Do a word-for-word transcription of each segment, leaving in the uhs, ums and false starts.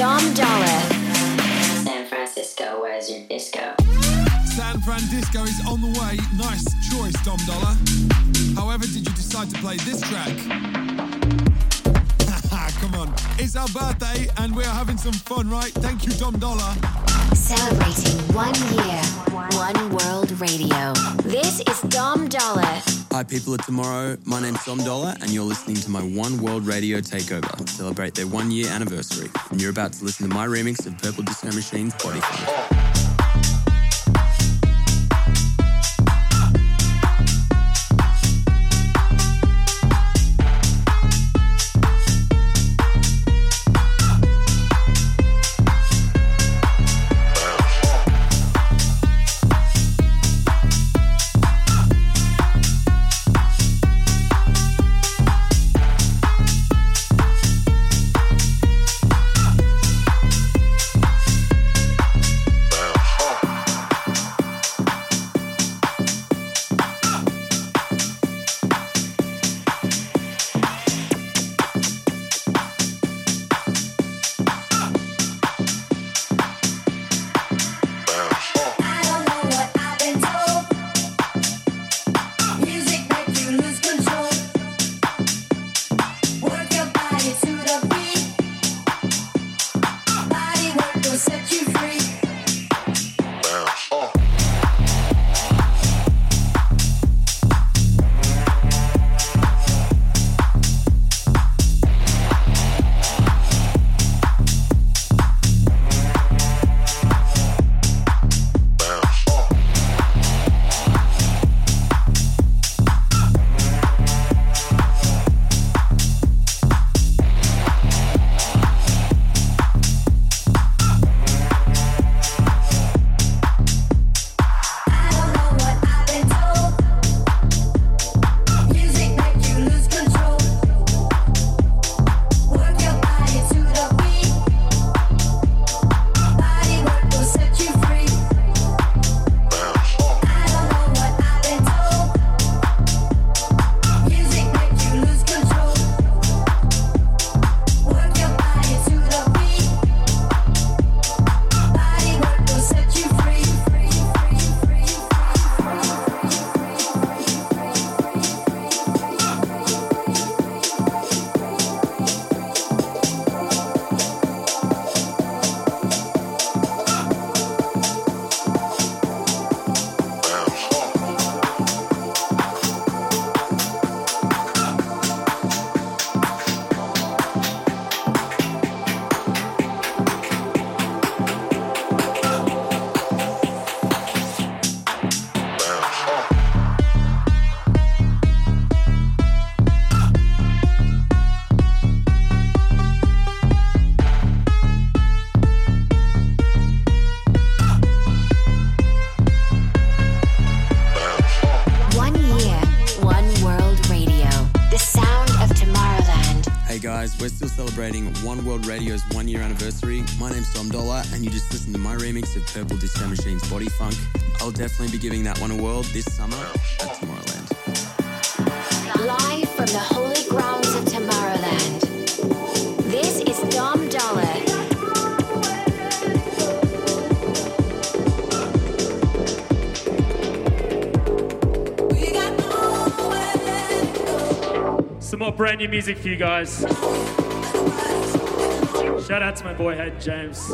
Dom Dollar. San Francisco, where's your disco? San Francisco is on the way. Nice choice, Dom Dollar. However, did you decide to play this track? Come on. It's our birthday and we're having some fun, right? Thank you, Dom Dollar. Celebrating one year, one world radio. This is Dom Dollar. Hi people of tomorrow, my name's Dom Dollar and you're listening to my One World Radio Takeover to celebrate their one year anniversary. And you're about to listen to my remix of Purple Disco Machine's Body Funk. One World Radio's one year anniversary. My name's Dom Dollar and you just listened to my remix of Purple Disco Machine's Body Funk. I'll definitely be giving that one a whirl this summer at Tomorrowland. Live from the holy grounds of Tomorrowland, this is Dom Dollar. Some more brand new music for you guys. Shout out to my boy Hayden James.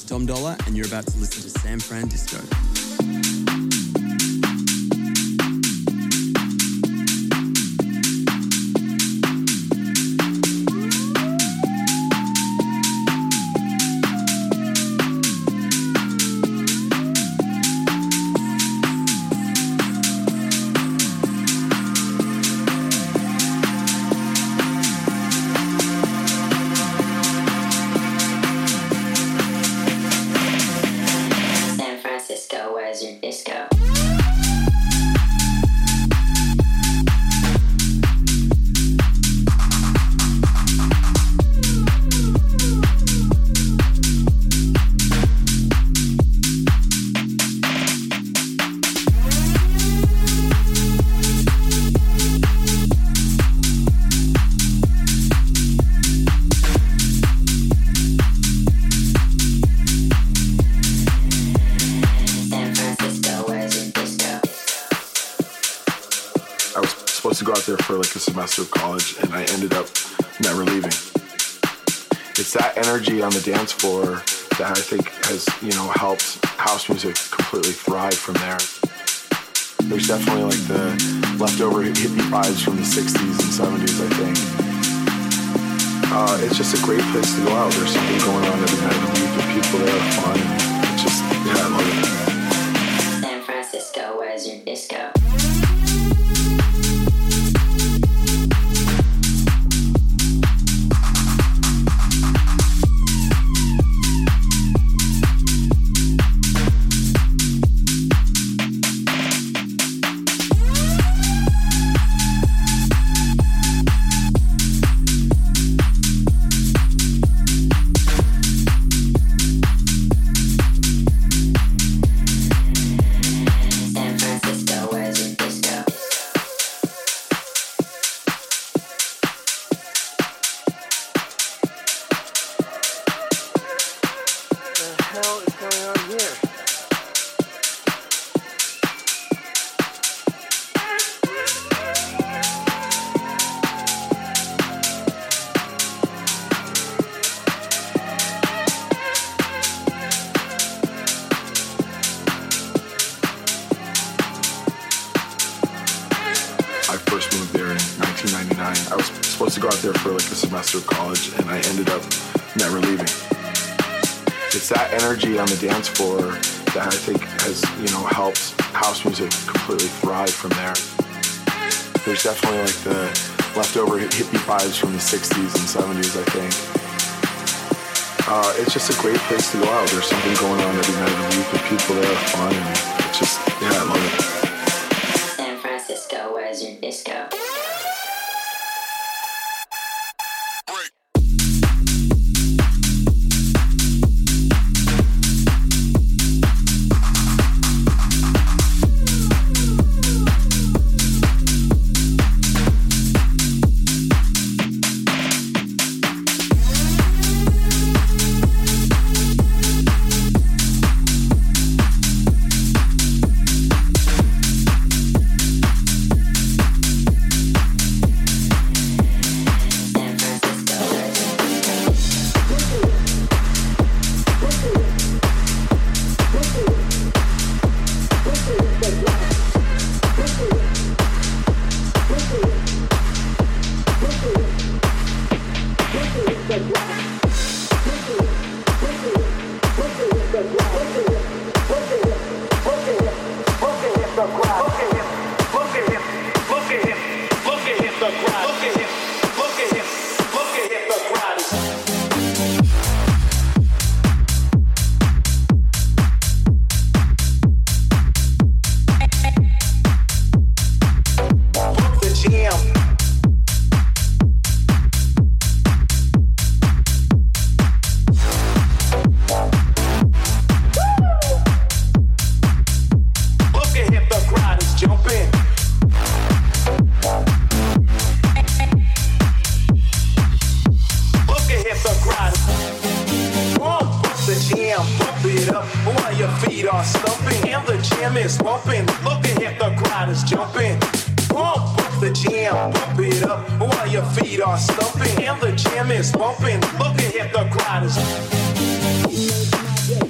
Dom Dollar, and you're about to listen to San Fran Disco. For like a semester of college, and I ended up never leaving. It's that energy on the dance floor that I think has, you know, helped house music completely thrive from there. There's definitely like the leftover hippie vibes from the sixties and seventies, I think. Uh, it's just a great place to go out. There's something going on every night of the week, and people there are fun. It's just, yeah, I love it. San Francisco, where's your disco? Of college, and I ended up never leaving. It's that energy on the dance floor that I think has, you know, helped house music completely thrive from there. There's definitely like the leftover hippie vibes from the sixties and seventies, I think. Uh, it's just a great place to go out. There's something going on every night of the week, and people there are fun, and it's just, yeah, I love it. San Francisco, where's your disco? And the jam is bumping. Look at the crowd is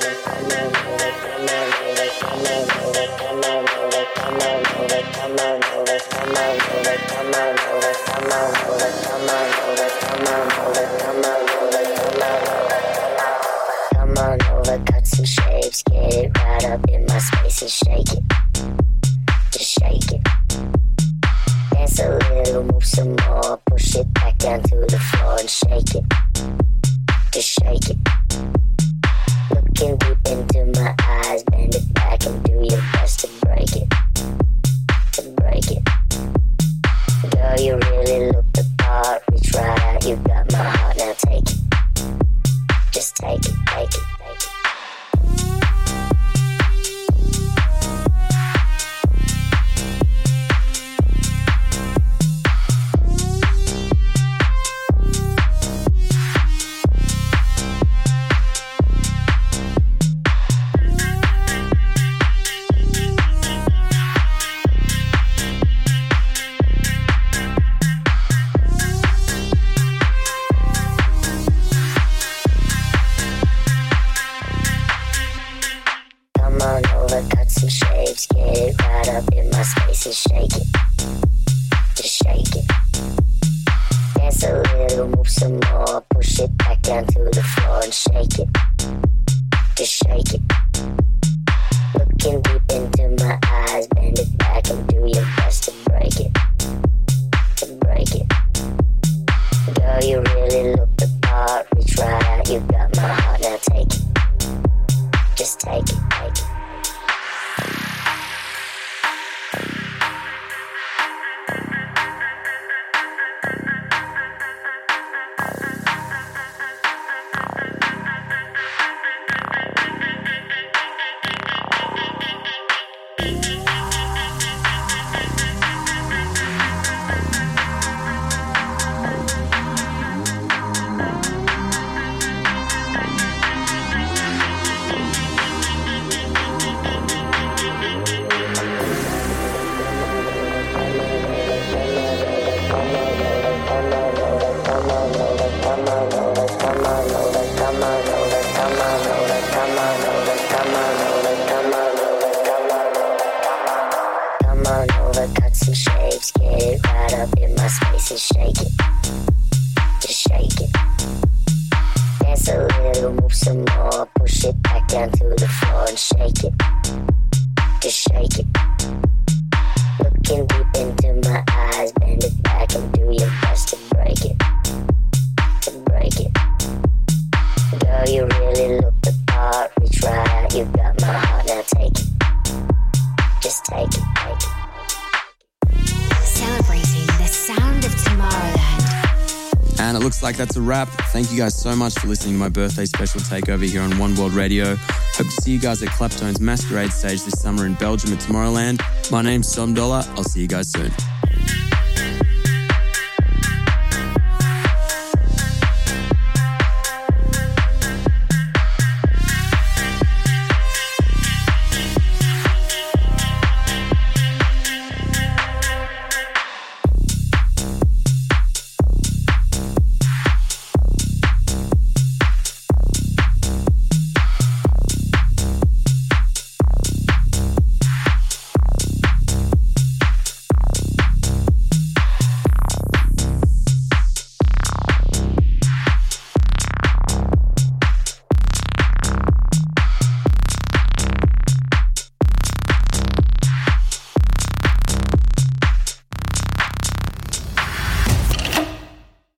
That's a wrap. Thank you guys so much for listening to my birthday special takeover here on One World Radio. Hope to see you guys at Claptone's Masquerade stage this summer in Belgium at Tomorrowland. My name's Som Dollar. I'll see you guys soon.